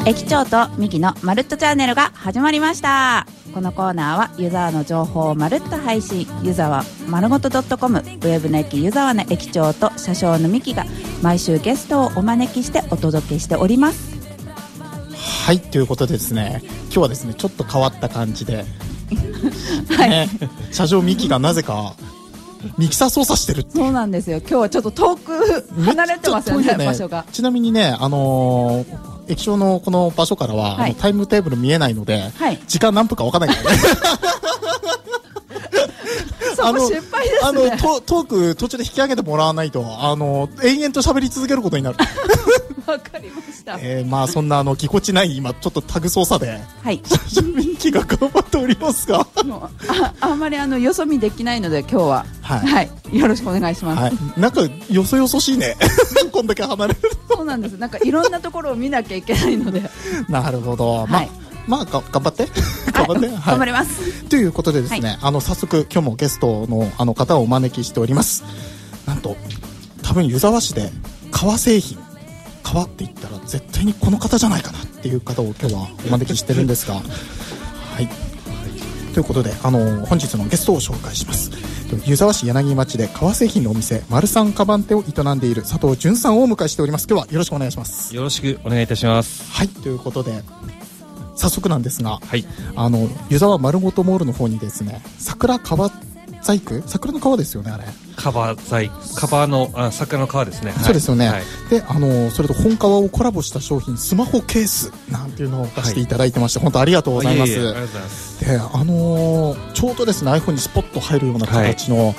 駅長とミキのまるっとチャンネルが始まりました。このコーナーは湯沢の情報をまるっと配信、湯沢まるごと .com ウェブの駅湯沢の駅長と車掌のミキが毎週ゲストをお招きしてお届けしております。 はい、ということでですね、今日はですねちょっと変わった感じではい、車掌ミキがなぜかミキサー操作してるって。 そうなんですよ。今日はちょっと遠く離れてますよ ね、場所が。 ちなみにね、駅長のこの場所からは、タイムテーブル見えないので、時間何分か分からないからねそこ心配ですね。 トーク途中で引き上げてもらわないと延々と喋り続けることになるわかりました。 まあそんなぎこちない今ちょっとタグ操作で車掌ミキが頑張っておりますがもうあんまりよそ見できないので今日は、よろしくお願いします。 なんかよそよそしいねこんだけ離れると。 そうなんです。なんかいろんなところを見なきゃいけないのでなるほど。まあ頑張って頑張りますということでですね、早速今日もゲストの方をお招きしております。なんと多分湯沢市で革製品、革って言ったら絶対にこの方じゃないかなっていう方を今日はお招きしてるんですがはい、ということで本日のゲストを紹介します。湯沢市柳町で革製品のお店丸三カバンテを営んでいる佐藤淳さんをお迎えしております。今日はよろしくお願いします。 よろしくお願いいたします。 はい、ということで早速なんですが、湯沢丸ごとモールの方にですね、桜革細工、桜の皮ですよね、あれ革の桜の皮ですね。 そうですよね、でそれと本革をコラボした商品スマホケースなんていうのを出していただいてまして、本当ありがとうございます。 ありがとうございます。 でちょうどですね iPhone にスポッと入るような形の、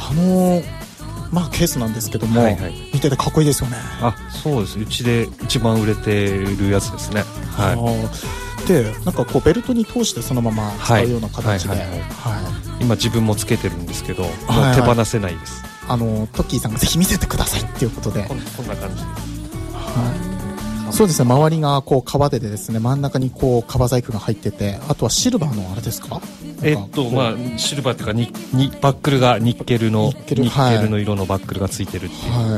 ケースなんですけども、見ててかっこいいですよね。 そうです。うちで一番売れてるやつですね。 でなんかベルトに通してそのまま使うような形で、 今自分もつけてるんですけど、もう手放せないです。 トッキーさんがぜひ見せてくださいっていうことで、 こんな感じで、 そうですね、周りが革でですね、真ん中に革細工が入ってて、あとはシルバーのあれですか、 シルバーっていうかバックルがニッケルの色のバックルがついてるっていう、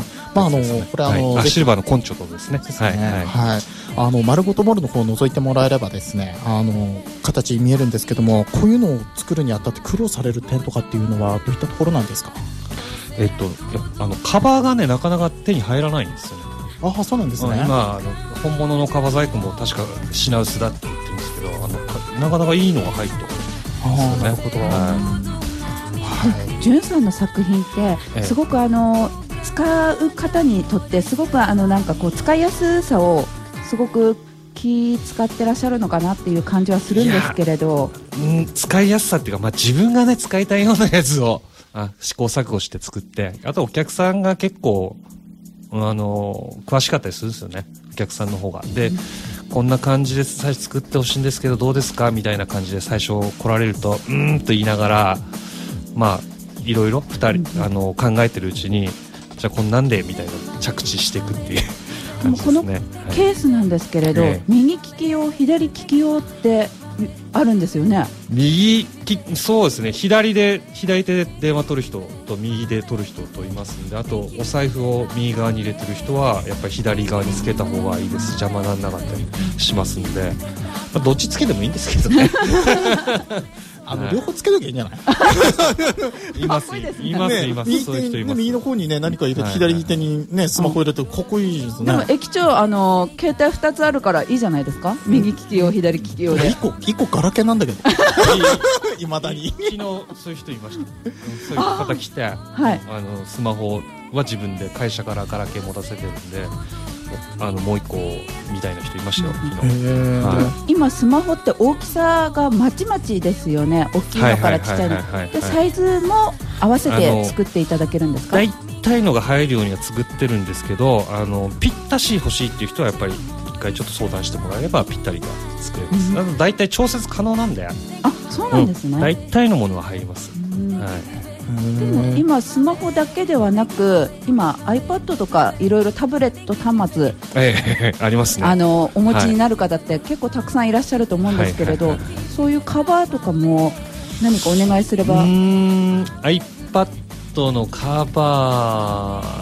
これシルバーのコンチョとですね。 丸ごとモールの方を覗いてもらえればですね、形見えるんですけども、こういうのを作るにあたって苦労される点とかっていうのはどういったところなんですか？ カバーがねなかなか手に入らないんですよね。 そうなんですね。 今本物の革細工も確か品薄だって言ってるんですけど、なかなかいいのが入ってるんですよね。 なるほど。 ジュンさんの作品ってすごく使う方にとってすごくなんか使いやすさをすごく気使ってらっしゃるのかなっていう感じはするんですけれど、 使いやすさっていうか、自分がね使いたいようなやつを試行錯誤して作って、あとお客さんが結構詳しかったりするんですよね、お客さんの方が。で、こんな感じで最初作ってほしいんですけどどうですかみたいな感じで最初来られるとと言いながら、いろいろ2人考えてるうちに、じゃあこんなんでみたいな着地していくっていう感じですね。 このケースなんですけれど、右利き用左利き用ってあるんですよね。 そうですね、左手で電話取る人と右で取る人といますんで、あとお財布を右側に入れてる人はやっぱり左側につけた方がいいです。邪魔にならなかったりしますんで、どっちつけてもいいんですけどね両方つけときゃいいんじゃない？ いますそういう人います。 右の方にね何か入れて、左手にねスマホ入れてかっこいいですね。 でも駅長携帯2つあるからいいじゃないですか。右利き用左利き用で 1個ガラケーなんだけどいまだに昨日そういう人いました。そういう方来て、スマホは自分で会社からガラケー持たせてるんで、もう一個みたいな人いましたよ、昨日。 今スマホって大きさがまちまちですよね。大きいのからちっちゃいので、サイズも合わせて作っていただけるんですか？ 大体のが入るようには作ってるんですけど、ぴったし欲しいっていう人はやっぱり一回ちょっと相談してもらえればぴったりが作れます。大体調節可能なんで。 そうなんですね。 大体のものは入ります。 でも今スマホだけではなく、今 iPad とかいろいろタブレット端末、 ありますね。 お持ちになる方って結構たくさんいらっしゃると思うんですけれど、そういうカバーとかも何かお願いすれば。 iPad のカバー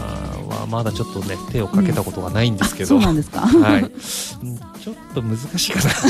はまだちょっっとね手をかけたことがないんですけど、 そうなんですか。 はい、ちょっと難しいかな。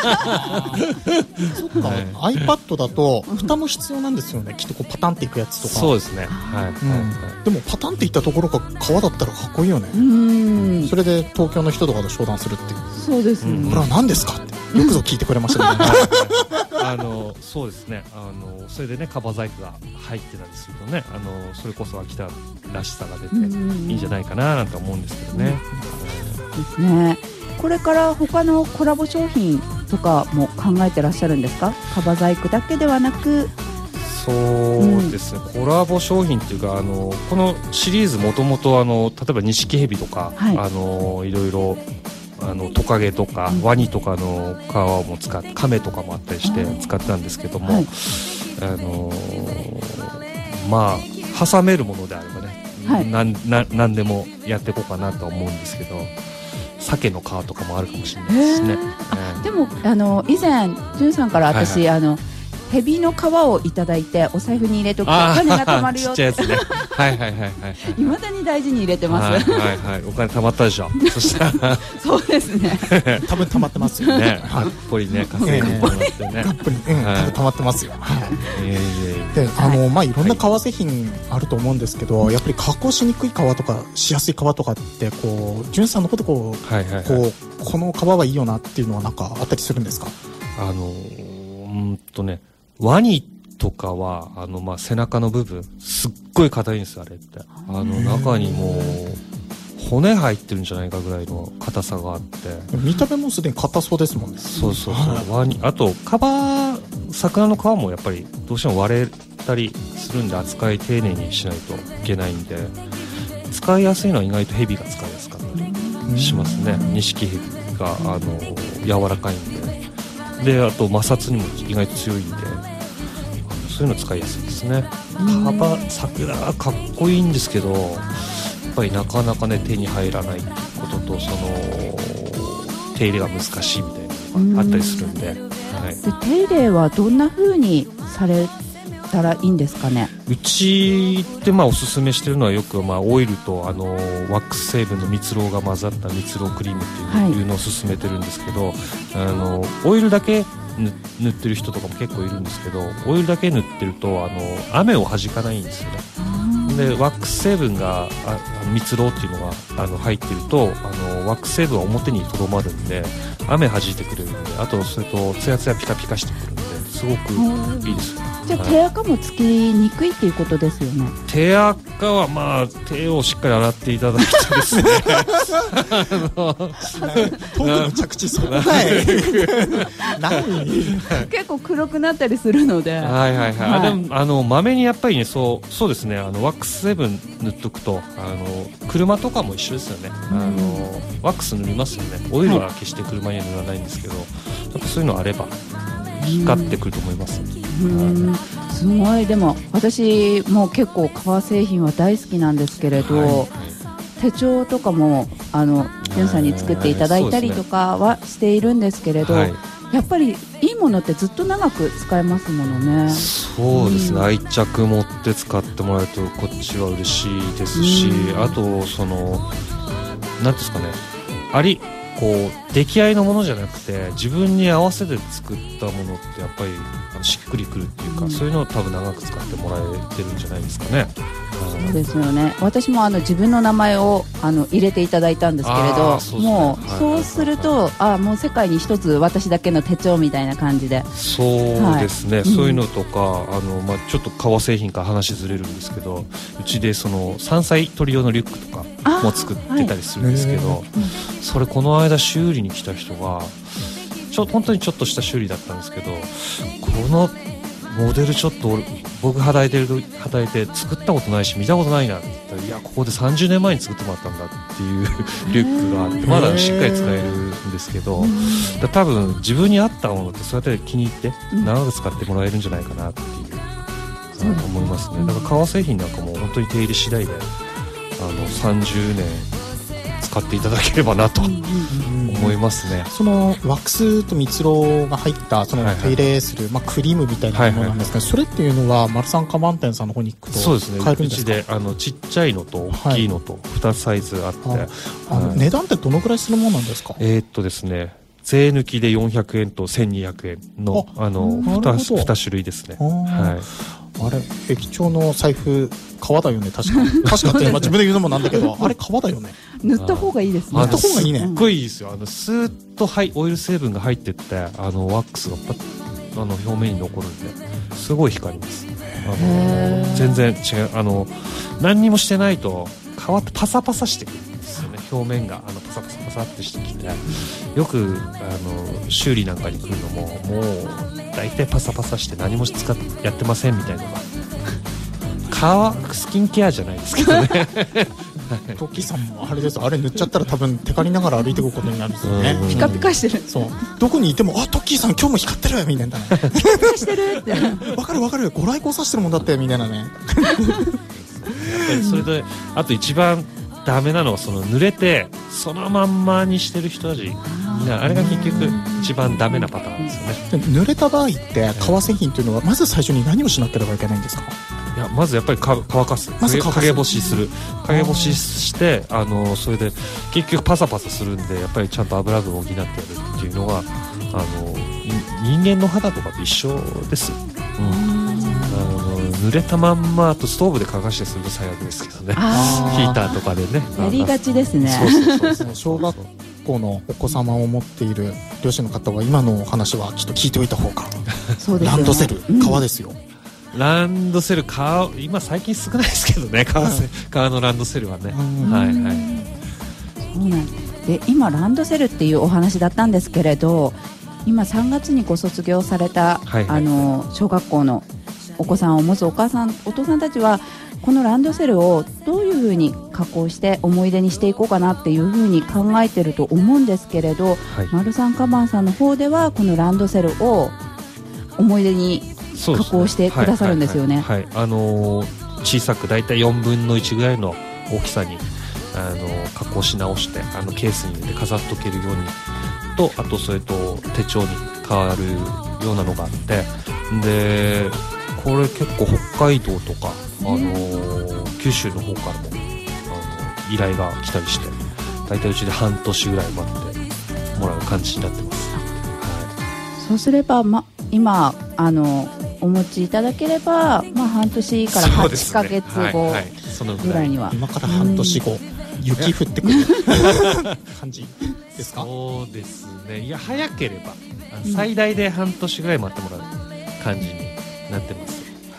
そっか、はい、iPad だと蓋も必要なんですよね、きっとこうパタンっていくやつとか。 そうですね、はい、 でもパタンっていったところが革だったらかっこいいよね。それで東京の人とかと商談するっていう。 そうですね、 これは何ですかってよくぞ聞いてくれましたね。 そうですね、それでねカバー細工が入ってたりするとね、それこそ秋田らしさが出ていいんじゃないかななんて思うんですけどね。 ですね。これから他のコラボ商品とかも考えてらっしゃるんですか？カバー細工だけではなく。 そうですね、コラボ商品っていうかこのシリーズもともと例えば錦蛇とか、はい、いろいろトカゲとか、ワニとかの皮も使ってカメとかもあったりして使ったんですけども、はい、まあ挟めるものであればね、はい、何でもやっていこうかなとは思うんですけど、鮭の皮とかもあるかもしれないですね。 でも以前じゅんさんから私、はいはい、ヘビの皮をいただいてお財布に入れとくとお金が貯まるよって。ちっちゃいやつね。はいはいはいはい。未だに大事に入れてます。 はいはいはい。お金貯まったでしょ。そしたらそうですね。 多分貯まってますよね。 がっぽりね稼いでもらってね。 がっぽり貯まってますよ。でまあいろんな革製品あると思うんですけど、やっぱり加工しにくい革とかしやすい革とかってこうじゅんさんのことこの革はいいよなっていうのはなんかあったりするんですか？ ね。ワニとかはまあ、背中の部分すっごい硬いんですよあれって。中にもう骨入ってるんじゃないかぐらいの硬さがあって、 見た目もすでに硬そうですもんね。 そうそうそう、ワニあと魚の皮もやっぱりどうしても割れたりするんで扱い丁寧にしないといけないんで、使いやすいのは意外とヘビが使いやすかったりしますね。錦ヘビが柔らかいんで、あと摩擦にも意外と強いんで、そういうの使いやすいですね。桜がかっこいいんですけど、やっぱりなかなかね手に入らないっていうことと、手入れが難しいみたいなのがあったりするんで、はい、 で手入れはどんな風にされたらいいんですかね？ うちでおすすめしてるのはよくオイルとワックス成分の蜜蝋が混ざった蜜蝋クリームっていうのを勧めてるんですけど、オイルだけ塗ってる人とかも結構いるんですけど、オイルだけ塗ってると雨を弾かないんですよね。でワックス成分が蜜蝋っていうのが入ってるとワックス成分は表にとどまるんで雨弾いてくれるんで、あとそれとツヤツヤピカピカしてくるんですごくいいですよ。 じゃあ手垢もつきにくいっていうことですよね。 手垢は手をしっかり洗っていただいてですねトークの着地そこかい結構黒くなったりするので、 はいはいはい、でもまめにやっぱりねそうですね、ワックス成分塗っとくと車とかも一緒ですよね。ワックス塗りますよね。オイルは決して車には塗らないんですけど、やっぱそういうのあれば光ってくると思います。 すごい。でも私も結構革製品は大好きなんですけれど、手帳とかもじゅんさんに作っていただいたりとかはしているんですけれど、やっぱりいいものってずっと長く使えますものね。 そうですね、愛着持って使ってもらえるとこっちは嬉しいですし、あとなんですかね、出来合いのものじゃなくて自分に合わせて作ったものってやっぱりしっくりくるっていうか、そういうのを多分長く使ってもらえてるんじゃないですかね。 そうですよね。私も自分の名前を入れていただいたんですけれど、もうそうするともう世界に一つ私だけの手帳みたいな感じで。 そうですね、そういうのとかちょっと革製品から話ずれるんですけど、うちで山菜取り用のリュックとかも作ってたりするんですけど、それこの間修理に来た人が本当にちょっとした修理だったんですけど、このモデルちょっと僕働いて作ったことないし見たことないなって言ったら、いやここで30年前に作ってもらったんだっていうリュックがあって、まだしっかり使えるんですけど、多分自分に合ったものってそうやって気に入って長く使ってもらえるんじゃないかなっていう思いますね。だから革製品なんかも本当に手入れ次第で30年使っていただければなと思いますね。 そのワックスと蜜蝋が入ったその手入れする、クリームみたいなものなんですけど、それっていうのは丸三カバン店さんの方に行くとそうですね、 買えるんですか？ うちでちっちゃいのと大きいのと2サイズあって、 値段ってどのくらいするものなんですか？ ですね、税抜きで400円と1200円の2種類ですね。はい、 あれ駅長の財布革だよね、確かって、自分で言うのもなんだけどあれ革だよね。 塗った方がいいですね。 塗った方がいいね。 すっごいいいですよ。スーッとオイル成分が入ってってワックスが表面に残るんですごい光ります。全然違う。何にもしてないと革ってパサパサしてくるんですよね。表面がパサパサパサってしてきて、よく修理なんかに来るのももう大体パサパサして何もやってませんみたいなのがスキンケアじゃないですけどね。 トッキーさんもあれです、あれ塗っちゃったら多分テカりながら歩いていくことになるんですよね。 ピカピカしてる。 そう、どこにいてもトッキーさん今日も光ってるみたいなね。 ピカピカしてるってわかるご来光さしてるもんだってみたいなね。やっぱりそれであと一番ダメなのは濡れてそのまんまにしてる人たち、あれが結局一番ダメなパターンですよね。 濡れた場合って革製品というのはまず最初に何をしなければいけないんですか？ いや、まずやっぱり乾かす、陰干しする、陰干ししてそれで結局パサパサするんで、やっぱりちゃんと油分を補ってやるっていうのが人間の肌とかと一緒です。濡れたまんまストーブで乾かしてすると最悪ですけどね。ヒーターとかでね、 やりがちですね。 そう小学校のお子様を持っている両親の方は今のお話はちょっと聞いておいた方が。 そうですよね。 ランドセル革ですよ。 ランドセル今最近少ないですけどね、革のランドセルはね。はいはい。 そうなんで、今ランドセルっていうお話だったんですけれど、今3月にご卒業された、小学校のお子さんを持つお父さんたちはこのランドセルをどういうふうに加工して思い出にしていこうかなっていうふうに考えてると思うんですけれど、丸三カバンさんの方ではこのランドセルを思い出に加工してくださるんですよね。 小さくだいたい4分の1ぐらいの大きさに加工し直してケースに入れて飾っとけるようにと、あとそれと手帳に変わるようなのがあって、でこれ結構北海道とか、九州の方からも依頼が来たりして、だいたいうちで半年ぐらい待ってもらう感じになってます。 そうすれば、今お持ちいただければ、半年から8ヶ月後ぐらいには、 今から半年後、雪降ってくる感じですか？ そうですね。いや、早ければ最大で半年ぐらい待ってもらう感じになってます。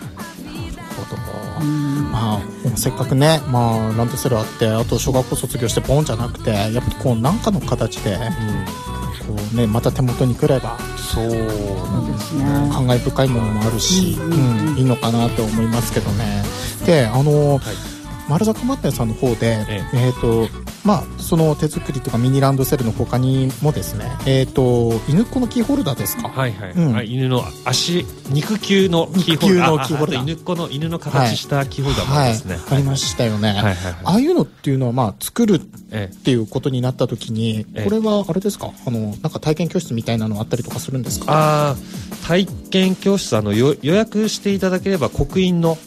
せっかくね、ランドセルあって、あと小学校卒業してボンじゃなくて、やっぱり何かの形で、また手元に来れば、 そうですね、 感慨深いものもあるし、いいのかなと思いますけどね。で、丸坂マッテンさんの方で、その手作りとかミニランドセルの他にもですね、犬っ子のキーホルダーですか？犬の肉球のキーホルダー、あと犬の形したキーホルダーもありますね。 ありましたよね。ああいうのっていうのは作るっていうことになった時に、これはあれですか、なんか体験教室みたいなのあったりとかするんですか？ 体験教室予約していただければ刻印の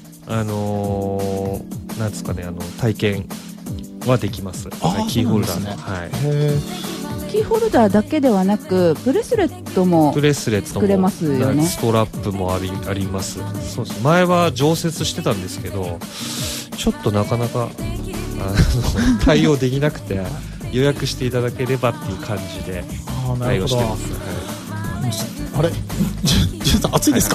なんですかね、体験はできます。キーホルダーの、 キーホルダーだけではなくブレスレットも作れますよね。 ストラップもあります。そうです。前は常設してたんですけど、ちょっとなかなか対応できなくて、予約していただければっていう感じで対応してます。 あれ、ジュンさん暑いですか？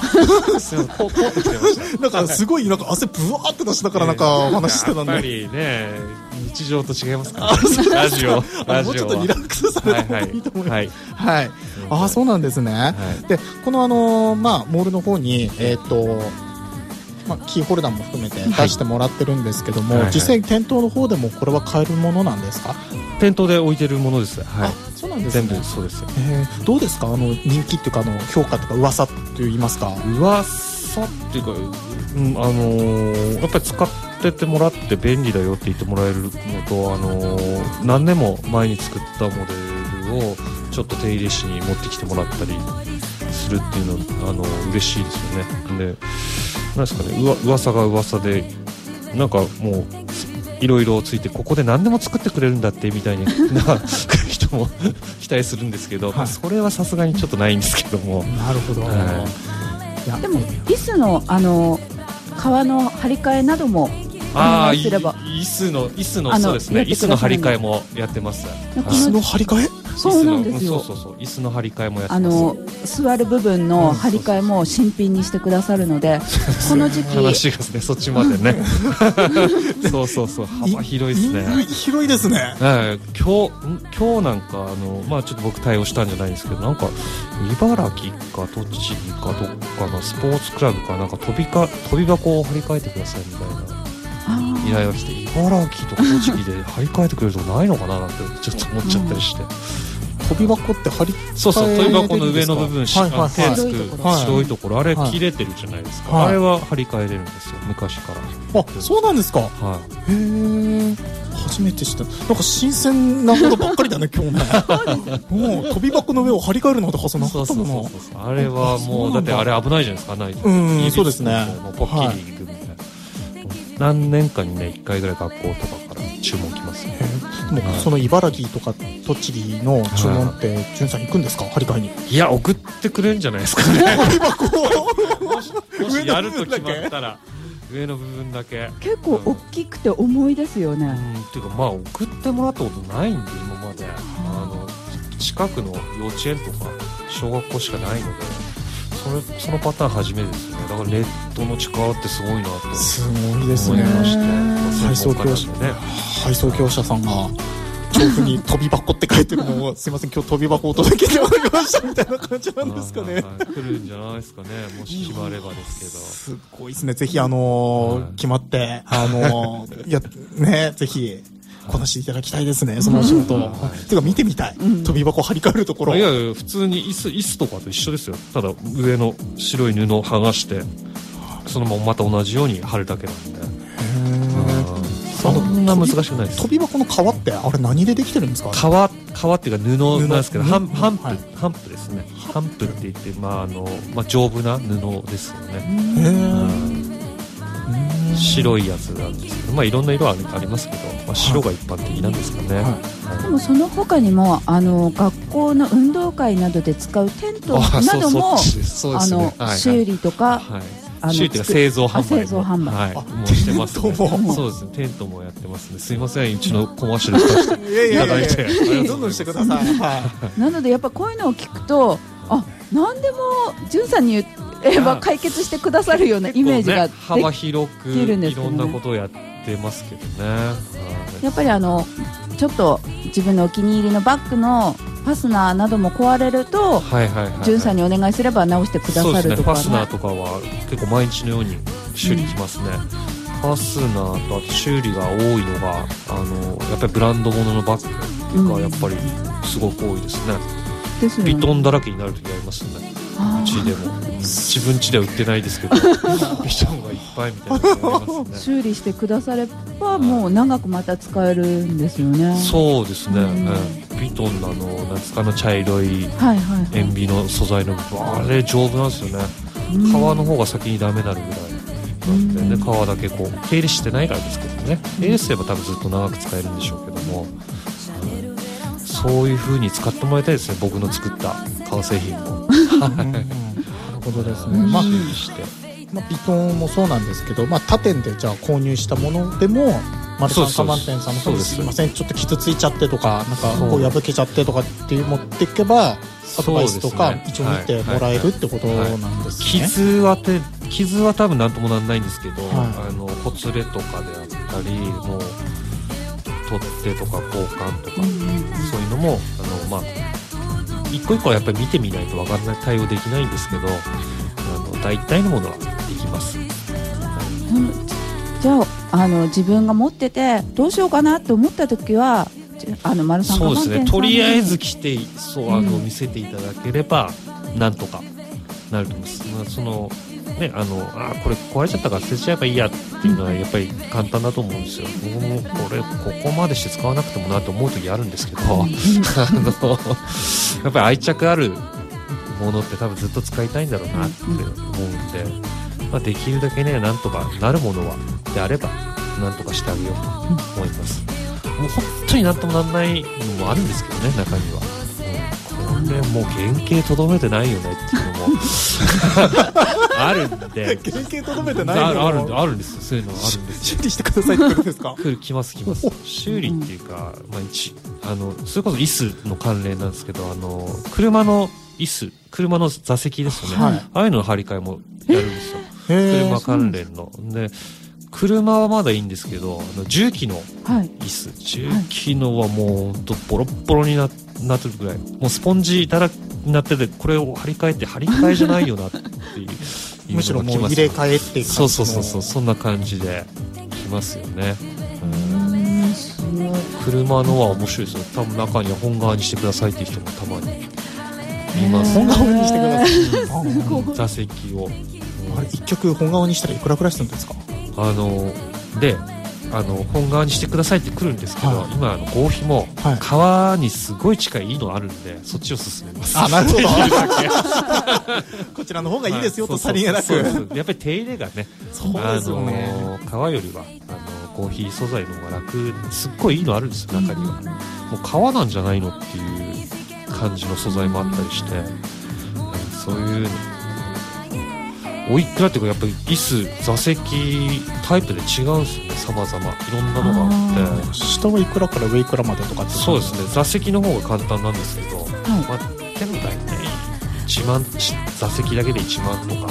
なんかすごい汗ブワーって出しながらなんかお話してたんで、 やっぱりね、日常と違いますからね。ラジオもうちょっとリラックスされた方がいいと思います。そうなんですね。で、このモールの方にキーホルダーも含めて出してもらってるんですけども、実際店頭の方でもこれは買えるものなんですか？ 店頭で置いてるものです。 そうなんですね。 全部そうです。 どうですか、人気っていうか評価とか噂といいますか？ 噂っていうか、やっぱり使っってってもらって便利だよって言ってもらえるのと、何年も前に作ったモデルをちょっと手入れしに持ってきてもらったりするっていうの嬉しいですよね。で、なんですかね、噂が噂でなんかもういろいろついてここで何でも作ってくれるんだってみたいな人も期待するんですけど、 はい、 それはさすがにちょっとないんですけども。 なるほど、いやでも椅子の革の張り替えなどもお願いすれば、 椅子のそうですね、椅子の張り替えもやってます。 椅子の張り替え、 そうなんですよ。 そう椅子の張り替えもやってます。 座る部分の張り替えも新品にしてくださるので、この時期話がですね、そっちまでねそう幅広いですね。 広いですね。 今日なんかちょっと僕対応したんじゃないんですけど、なんか茨城か栃木かどっかのスポーツクラブかなんか飛び箱を張り替えてくださいみたいな依頼が来て、茨城とか栃木で張り替えてくれるとこないのかななんてちょっと思っちゃったりして、 飛び箱って張り替え、 そう飛び箱の上の部分、手つく白いところ、あれはい切れてるじゃないですか、 はい、 あれは張り替えれるんですよ、昔から。 あ、そうなんですか。 はい、 へえ、初めて知った。なんか新鮮なものばっかりだね今日ねもう飛び箱の上を張り替えるのってはずなかったもの。 あれはもうだってあれ危ないじゃないですか、ないと。 そうですね。 もうポッキリいくみたいな、何年かにね1回ぐらい学校とかから注文来ますね。 でもその茨城とか栃木の注文ってじゅんさん行くんですか、張り替えに。 いや、送ってくれるんじゃないですかね張り箱もしやると決まったら上の部分だけ。 結構大きくて重いですよね。 っていうか送ってもらったことないんで今まで。近くの幼稚園とか小学校しかないので、そのパターン初めてですね。だからネットの力ってすごいなとすごいですね。 思いまして、 配送業者さんが調布に飛び箱って書いてるのをすいません今日飛び箱を届けてもらいましたみたいな感じなんですかね。 来るんじゃないですかね、もし決まればですけど。 すごいですね。ぜひ決まっていやね、ぜひこなしていただきたいですね、そのお仕事。てか見てみたい、飛び箱張り替えるところ。 いや普通に椅子とかと一緒ですよ。ただ上の白い布を剥がしてそのまままた同じように貼るだけなんで。そんな難しくないです。 飛び箱の革ってあれ何でできてるんですか。 革っていうか布なんですけど、ハンプですね。ハンプって言って丈夫な布ですよね。白いやつなんですけど、いろんな色ありますけど、白が一般的なんですかね。 でもその他にも学校の運動会などで使うテントなども修理とか、 修理というか製造販売もしてますね。 そうですね、テントもやってますね。すいません、うちのコマーシャルさせていただいてどんどんしてください。 なのでやっぱこういうのを聞くと、何でもじゅんさんに言えば解決してくださるようなイメージが幅広くいろんなことをやってますけどね。 やっぱりちょっと自分のお気に入りのバッグのファスナーなども壊れると、じゅんさんにお願いすれば直してくださるとかね。 そうですね、ファスナーとかは結構毎日のように修理きますね。ファスナーとあと修理が多いのがやっぱりブランド物のバッグがやっぱりすごく多いですね。ビトンだらけになる時ありますね。うちでも自分家では売ってないですけどビトンがいっぱいみたいなのありますね。 修理してくださればもう長くまた使えるんですよね。 そうですね、ビトンの夏かの茶色い塩ビの素材の部分、あれ丈夫なんですよね。皮の方が先にダメになるぐらいなんで、皮だけこう手入れしてないからですけどね。手入れすれば多分ずっと長く使えるんでしょうけども、そういう風に使ってもらいたいですね、僕の作った革製品も。 なるほどですね。ビトンもそうなんですけど、他店でじゃあ購入したものでも丸さんカマン店さんの方にすいませんちょっと傷ついちゃってとかなんかこう破けちゃってとかっていう持っていけばアドバイスとか一応見てもらえるってことなんですね。 傷は多分なんともなんないんですけど、ほつれとかであったりもう取っ手とか交換とか、そういうのも一個一個はやっぱり見てみないと分からない対応できないんですけど、大体のものはできます。 じゃあ自分が持っててどうしようかなと思った時は丸さんそうですね、とりあえず来て見せていただければなんとかなると思います。 ね、これ壊れちゃったから捨てちゃえばいいやっていうのはやっぱり簡単だと思うんですよ。僕もここまでして使わなくてもなと思う時あるんですけど、やっぱり愛着あるものって多分ずっと使いたいんだろうなって思うんで、できるだけね、なんとかなるものはであればなんとかしてあげようと思います。もう本当になんともなんないのもあるんですけどね、中には。これもう原型とどめてないよねっていうのもあるんで。 原型とどめてないのもあるんですよ。そういうのあるんです。 修理してくださいってことですか？ 来ます。修理っていうか、それこそ椅子の関連なんですけど、車の椅子、車の座席ですよね。はい、ああいうのの張り替えもやるんですよ。車関連の。で、車はまだいいんですけど、重機の椅子、重機のはもうほんとボロッボロになってるぐらい、もうスポンジだらけになってて、これを張り替えじゃないよなっていうむしろもう入れ替えっていう感じ。 そう、そんな感じできますよね。車のは面白いですよ。多分中には本革にしてくださいっていう人もたまにいます。 本革にしてください。 座席を。 あれ、一脚本革にしたらいくらくらいするんですか？ 本革にしてくださいって来るんですけど、今合皮も革にすごい近いいいのあるんで、そっちを勧めます。 なるほど。こちらの方がいいですよとさりげなく。 やっぱり手入れがね、革よりは合皮素材の方が楽、すっごいいいのあるんですよ、中には。もう革なんじゃないのっていう感じの素材もあったりして、そういうおいくらっていうか、やっぱり椅子、座席タイプで違うんですよね、様々いろんなのがあって。 下はいくらから上いくらまでとかって。 そうですね、座席の方が簡単なんですけど、でも大体1万、座席だけで1万とか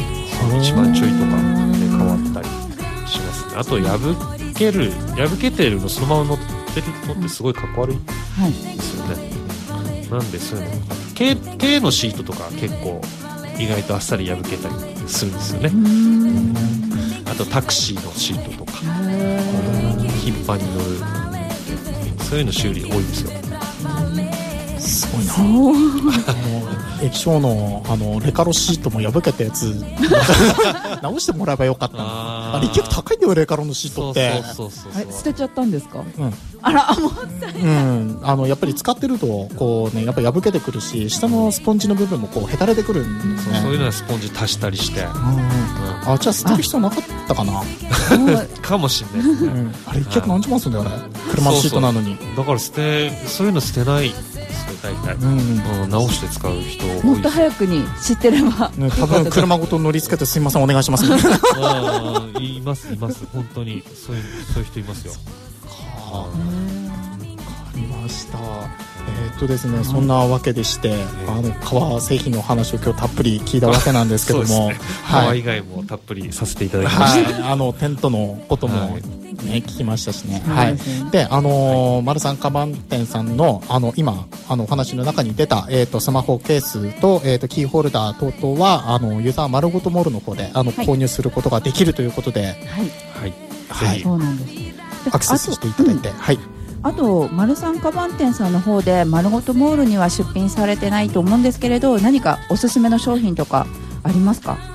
1万ちょいとかで変わったりしますね。あと破けてるのそのまま乗ってるのってすごいかっこ悪いですよね。なんでそういうの軽のシートとか結構意外とあっさり破けたりするんですよね。あとタクシーのシートとか頻繁に乗る、そういうの修理多いですよ。 すごいな。液晶のレカロシートも破けたやつ直してもらえばよかったな。あれ結構高いんだよ、レカロのシートって。 そう捨てちゃったんですか？ あら、もったいない。やっぱり使ってるとこうね、やっぱ破けてくるし、下のスポンジの部分もこうへたれてくるんですね。 そういうのはスポンジ足したりして。じゃあ捨てる必要なかったかな。 かもしれないですね。 あれ一脚何十万するんだよね、車のシートなのに。 だからそういうの捨てない。大体直して使う人多いです。 もっと早くに知ってれば、 多分車ごと乗り付けてすいませんお願いします。 います本当にそういう人いますよ。 わかりました。ですね、そんなわけでして革製品の話を今日たっぷり聞いたわけなんですけども、 革以外もたっぷりさせていただきました。 テントのことも聞きましたしね。で、丸さんカバン店さんの今お話の中に出たスマホケースとキーホルダー等々はユーザー丸ごとモールの方で購入することができるということで、 そうなんです。 アクセスしていただいて、 あと丸三カバン店さんの方で丸ごとモールには出品されてないと思うんですけれど、何かおすすめの商品とかありますか？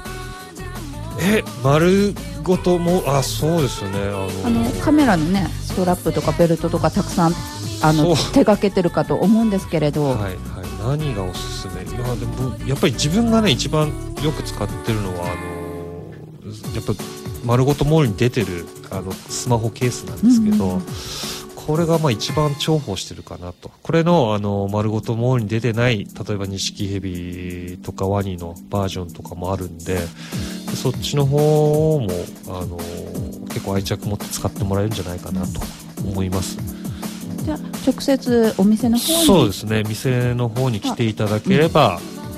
丸ごともそうですよね。 カメラのねストラップとかベルトとかたくさん手掛けてるかと思うんですけれど、 何がおすすめ？でもやっぱり自分がね一番よく使ってるのはやっぱ丸ごとモールに出てるスマホケースなんですけど、これが一番重宝してるかなと。これの丸ごとモールに出てない例えば錦ヘビとかワニのバージョンとかもあるんで、そっちの方も結構愛着持って使ってもらえるんじゃないかなと思います。 じゃあ直接お店の方に。 そうですね、店の方に来ていただければ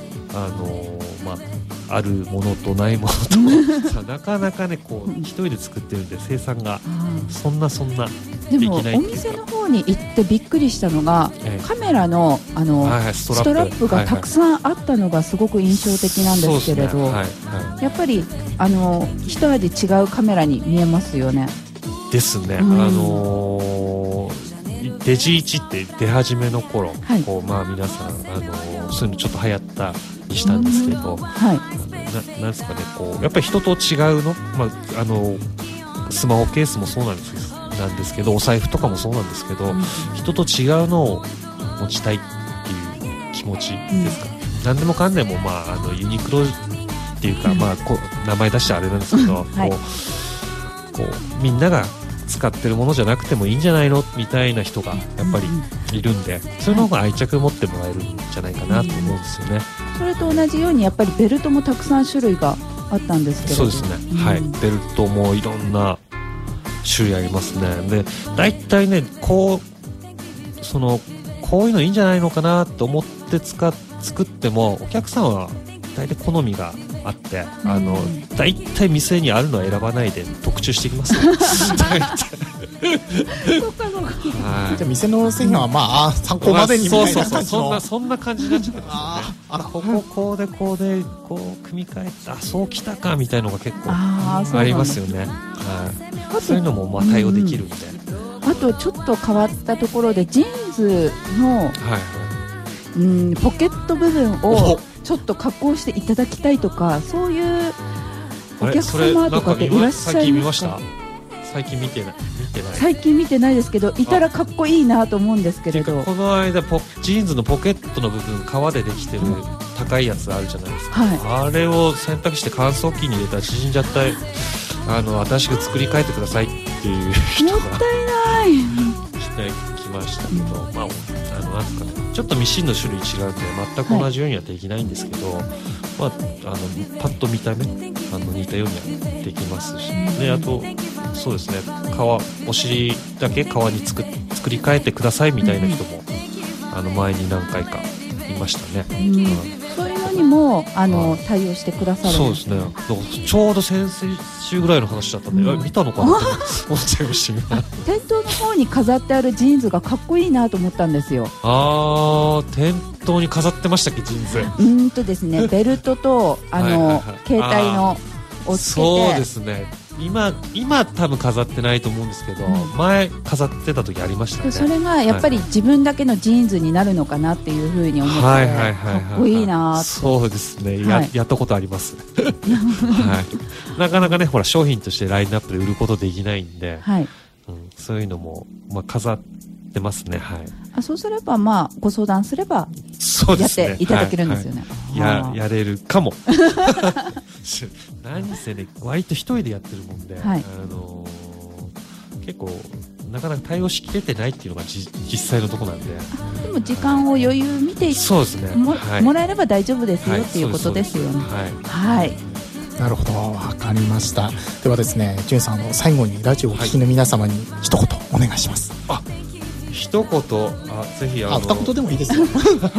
あるものとないものとなかなかね一人で作ってるんで生産がそんなできないっていうか。 でもお店の方に行ってびっくりしたのが、カメラのストラップがたくさんあったのがすごく印象的なんですけれど、やっぱり一味違うカメラに見えますよね。 ですね。 デジ1って出始めの頃、 はい、 こうまあ皆さんそういうのちょっと流行ったりしたんですけど、 はい、 なんですかね、こうやっぱり人と違うの、まあスマホケースもそうなんですけど、お財布とかもそうなんですけど、人と違うのを持ちたいっていう気持ちですか、何でもかんでも、まあ、ユニクロっていうか、まあ、こう名前出しちゃあれなんですけど、はい、こうみんなが使ってるものじゃなくてもいいんじゃないのみたいな人がやっぱりいるんで、それの方が愛着持ってもらえるんじゃないかなと思うんですよね。 それと同じようにやっぱりベルトもたくさん種類があったんですけど。 そうですね、はい、ベルトもいろんな種類ありますね。で大体ね、こういうのいいんじゃないのかなと思って作ってもお客さんは大体好みがあって、大体店にあるのは選ばないで特注してきます、ね、 そうかそうか。 じゃあ店の製品はまあ参考までにみたいな感じの、 そんな感じになっちゃうんですよね。こうでこう組み替えて、そうきたかみたいなのが結構ありますよね。そういうのもまあ対応できるんで、 あとちょっと変わったところでジーンズの、ポケット部分をちょっと加工していただきたいとか、そういうお客様とかっていらっしゃいますか？ 最近見てない。 最近見てないですけど、いたらかっこいいなと思うんですけれど。 この間ジーンズのポケットの部分、革でできてる高いやつあるじゃないですか、はい、あれを洗濯して乾燥機に入れたら縮んじゃった新しく作り変えてくださいっていう人がもったいないしてきましたけど、まあなんですかね、ちょっとミシンの種類違うんで全く同じようにはできないんですけど、まあ、パッと見た目似たようにはできますし、であとそうですね、お尻だけ革に作り変えてくださいみたいな人も、前に何回かいましたね。 そういうのにも対応してくださる。 そうですね。ちょうど先々週ぐらいの話だったんで、見たのかなって思っちゃいましたね。 店頭の方に飾ってあるジーンズがかっこいいなと思ったんですよ。 店頭に飾ってましたっけ、ジーンズ。 ですね、ベルトと携帯のをつけて。 そうですね。今多分飾ってないと思うんですけど、前飾ってた時ありましたね。 それがやっぱり自分だけのジーンズになるのかなっていうふうに思って、かっこいいなって。 そうですね、やったことあります、なかなかね、ほら商品としてラインナップで売ることできないんで、そういうのも、飾ってますね。 そうすればご相談すればやっていただけるんですよね。 やれるかも。何せね、割と一人でやってるもんで、結構なかなか対応しきれてないっていうのが実際のところなんで。 でも時間を余裕見てそうですね、 もらえれば大丈夫ですよっていうことですよね。 なるほど、わかりました。ではですね、じゅんさん、最後にラジオをお聞きの皆様に一言お願いします。 一言、ぜひ二言でもいいですよ。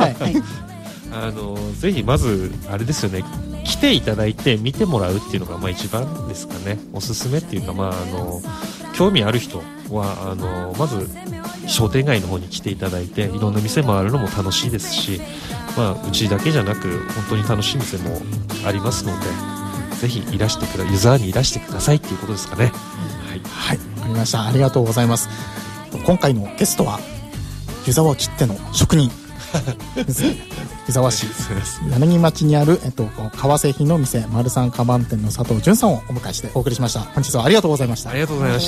ぜひまずあれですよね、来ていただいて見てもらうっていうのが一番ですかね。おすすめっていうか、興味ある人はまず商店街の方に来ていただいて、いろんな店回るのも楽しいですし、うちだけじゃなく本当に楽しい店もありますので、ぜひ湯沢にいらしてくださいっていうことですかね。 はい、わかりました。ありがとうございます。今回のゲストは湯沢切手の職人湯沢市柳町にある、革製品の店丸三カバン店の佐藤淳さんをお迎えしてお送りしました。本日はありがとうございました。 ありがとうございました。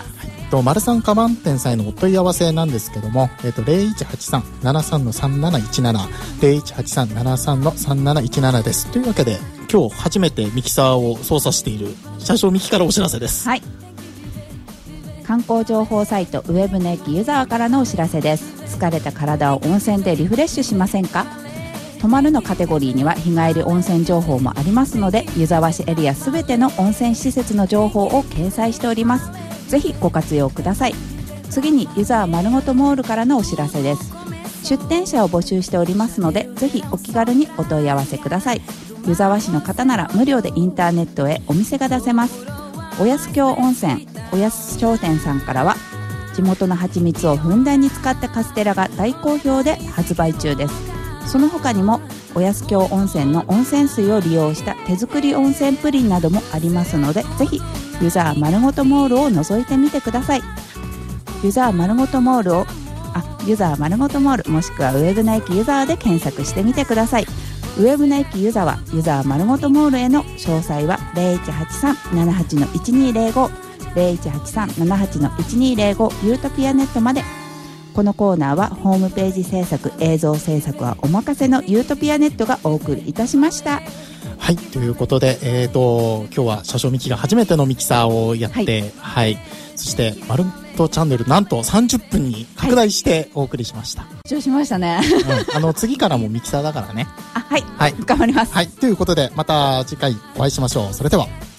丸三カバン店さんへのお問い合わせなんですけども、0183-73-3717 0183-73-3717 です。というわけで、今日初めてミキサーを操作している車掌ミキからお知らせです。 観光情報サイトウェブネキ湯沢からのお知らせです。疲れた体を温泉でリフレッシュしませんか？泊まるのカテゴリーには日帰り温泉情報もありますので、湯沢市エリアすべての温泉施設の情報を掲載しております。ぜひご活用ください。次に湯沢まるごとモールからのお知らせです。出店者を募集しておりますので、ぜひお気軽にお問い合わせください。湯沢市の方なら無料でインターネットへお店が出せます。おやす京温泉おやす商店さんからは、地元の蜂蜜をふんだんに使ったカステラが大好評で発売中です。その他にもおやす京温泉の温泉水を利用した手作り温泉プリンなどもありますので、ぜひ湯沢まるごとモールを覗いてみてください。湯沢まるごとモールを湯沢丸ごとモール、もしくはウェブの駅湯沢で検索してみてください。ウェブの駅湯沢、湯沢丸ごとモールへの詳細は 0183-78-1205 0183-78-1205 ユートピアネットまで。このコーナーはホームページ制作、映像制作はお任せのユートピアネットがお送りいたしました。 はい、ということで、今日は車掌ミキが初めてのミキサーをやって、はい、そしてマルットチャンネルなんと30分に拡大してお送りしました。 上しましたね。 次からもミキサーだからね。 はい、 はい、 頑張ります。 はい、ということでまた次回お会いしましょう。それでは。